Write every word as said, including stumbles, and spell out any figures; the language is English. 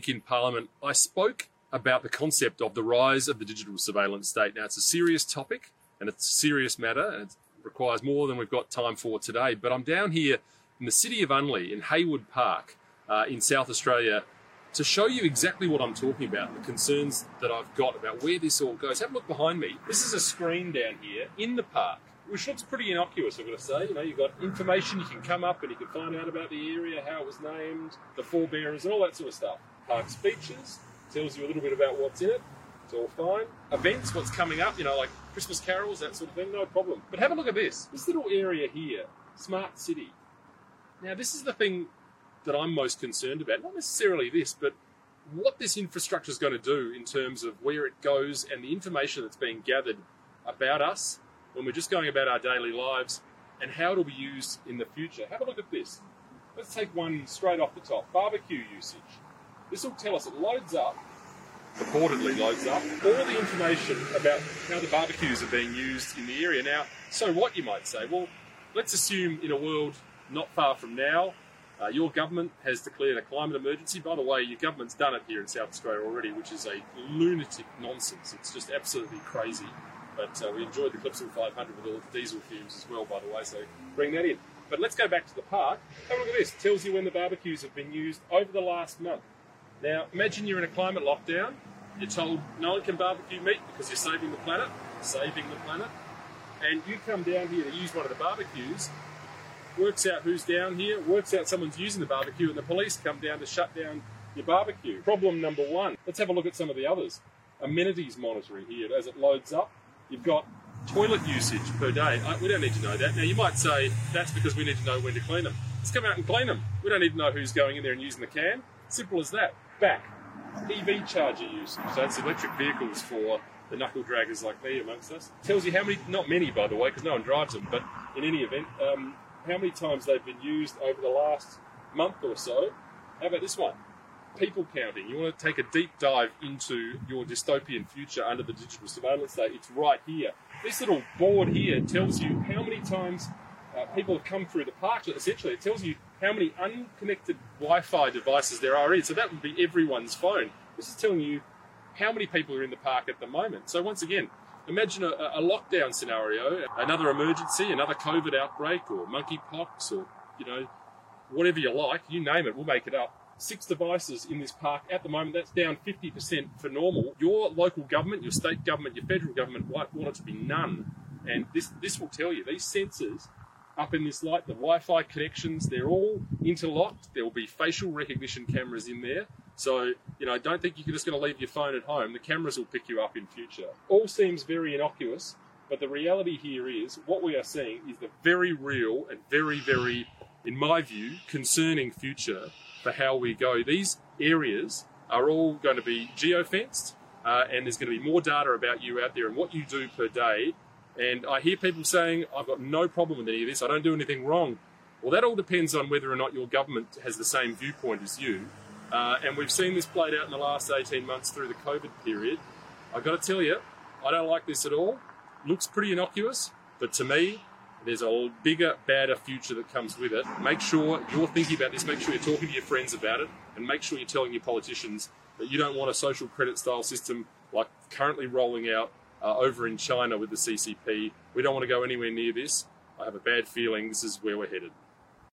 week in Parliament, I spoke about the concept of the rise of the digital surveillance state. Now, it's a serious topic and it's a serious matter and it requires more than we've got time for today. But I'm down here in the city of Unley in Hayward Park uh, in South Australia to show you exactly what I'm talking about, the concerns that I've got about where this all goes. Have a look behind me. This is a screen down here in the park, which looks pretty innocuous, I've got to say. You know, you've got information, you can come up and you can find out about the area, how it was named, the forebearers and all that sort of stuff. Park's features, tells you a little bit about what's in it. It's all fine. Events, what's coming up, you know, like Christmas carols, that sort of thing, no problem. But have a look at this. This little area here, Smart City. Now, this is the thing that I'm most concerned about. Not necessarily this, but what this infrastructure is going to do in terms of where it goes and the information that's being gathered about us when we're just going about our daily lives and how it'll be used in the future. Have a look at this. Let's take one straight off the top. Barbecue usage. This will tell us, it loads up, reportedly loads up, all the information about how the barbecues are being used in the area. Now, so what, you might say? Well, let's assume in a world not far from now, uh, your government has declared a climate emergency. By the way, your government's done it here in South Australia already, which is a lunatic nonsense. It's just absolutely crazy. But uh, we enjoyed the Clipsal five hundred with all the diesel fumes as well, by the way, so bring that in. But let's go back to the park. Have a look at this. It tells you when the barbecues have been used over the last month. Now, imagine you're in a climate lockdown. You're told no one can barbecue meat because you're saving the planet, saving the planet. And you come down here to use one of the barbecues, works out who's down here, works out someone's using the barbecue, and the police come down to shut down your barbecue. Problem number one. Let's have a look at some of the others. Amenities monitoring here as it loads up. You've got toilet usage per day. We don't need to know that. Now, you might say that's because we need to know when to clean them. Let's come out and clean them. We don't need to know who's going in there and using the can. Simple as that. Back. E V charger usage. So that's electric vehicles for the knuckle draggers like me amongst us. Tells you how many, not many by the way, because no one drives them, but in any event, um, how many times they've been used over the last month or so. How about this one? People counting. You want to take a deep dive into your dystopian future under the digital surveillance state. It's right here. This little board here tells you how many times uh, people have come through the park. Essentially, it tells you how many unconnected Wi-Fi devices there are in. So that would be everyone's phone. This is telling you how many people are in the park at the moment. So once again, imagine a, a lockdown scenario, another emergency, another COVID outbreak or monkeypox or, you know, whatever you like, you name it, we'll make it up. Six devices in this park at the moment. That's down fifty percent for normal. Your local government, your state government, your federal government want it to be none. And this, this will tell you, these sensors up in this light, the Wi-Fi connections, they're all interlocked. There will be facial recognition cameras in there. So, you know, don't think you're just going to leave your phone at home. The cameras will pick you up in future. All seems very innocuous, but the reality here is what we are seeing is the very real and very, very, in my view, concerning future for how we go. These areas are all going to be geo-fenced, uh, and there's going to be more data about you out there and what you do per day. And I hear people saying, I've got no problem with any of this, I don't do anything wrong. Well, that all depends on whether or not your government has the same viewpoint as you. Uh, and we've seen this played out in the last eighteen months through the COVID period. I've got to tell you, I don't like this at all. Looks pretty innocuous, but to me, there's a bigger, badder future that comes with it. Make sure you're thinking about this, make sure you're talking to your friends about it, and make sure you're telling your politicians that you don't want a social credit style system like currently rolling out uh, over in China with the C C P. We don't want to go anywhere near this. I have a bad feeling this is where we're headed.